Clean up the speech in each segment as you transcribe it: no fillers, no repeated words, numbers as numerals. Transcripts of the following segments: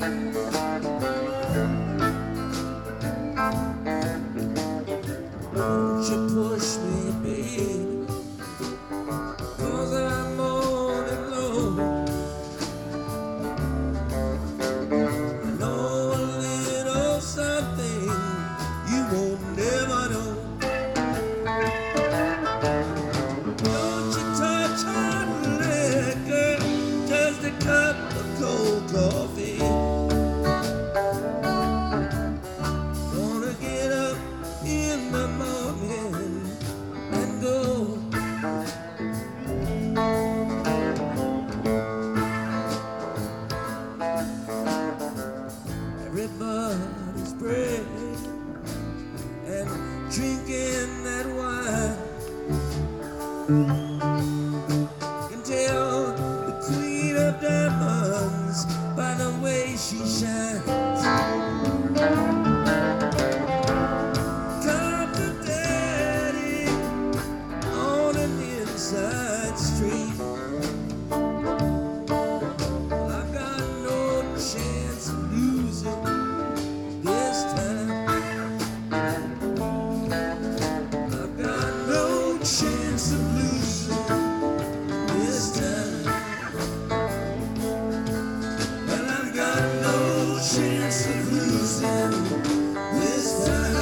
Won't you push me, baby? 'Cause I'm all alone. I know a little something you won't never know. Don't you touch hot liquor, just a cup of cold coffee. Gonna get up in the morning and go. Everybody's praying and drinking that wine. Can tell the queen of diamonds by the way she shines. Come to daddy on an inside street. I've got no chance of losing this time. I've got no chance of losing this time. Well, I've got no chance of losing this time.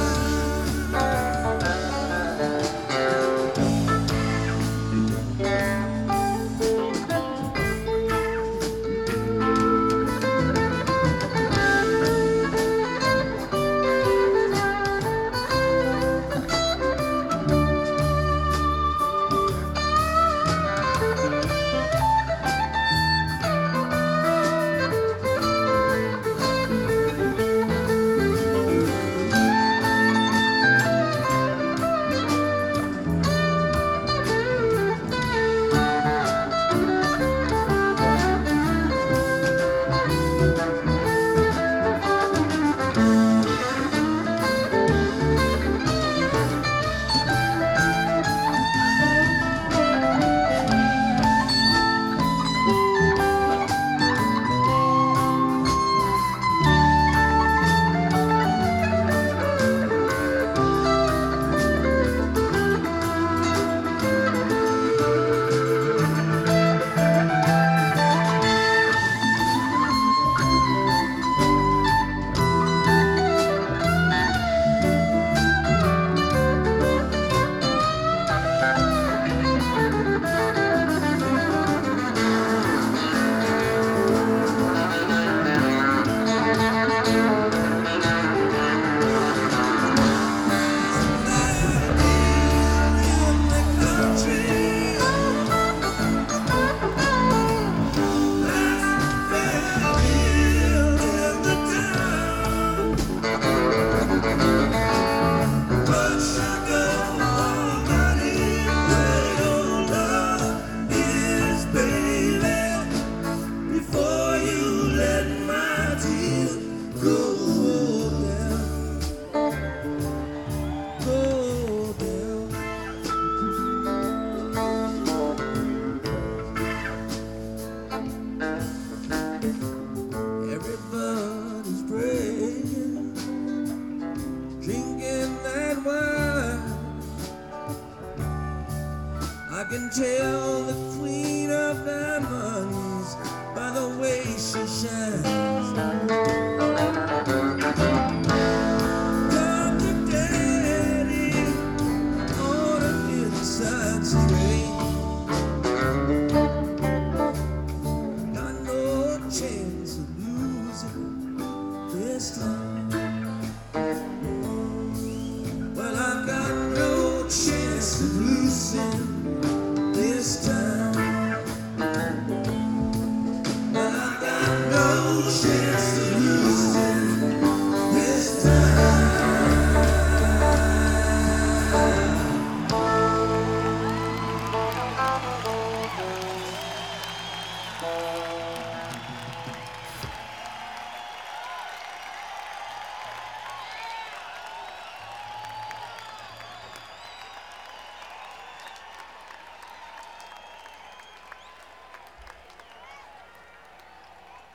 Everybody's praying, drinking that wine. I can tell the queen of diamonds by the way she shines. Come to daddy on an inside street. Got no chance of losing this time. Well, I've got no chance of losing this time. Well, I've got no chance of losing.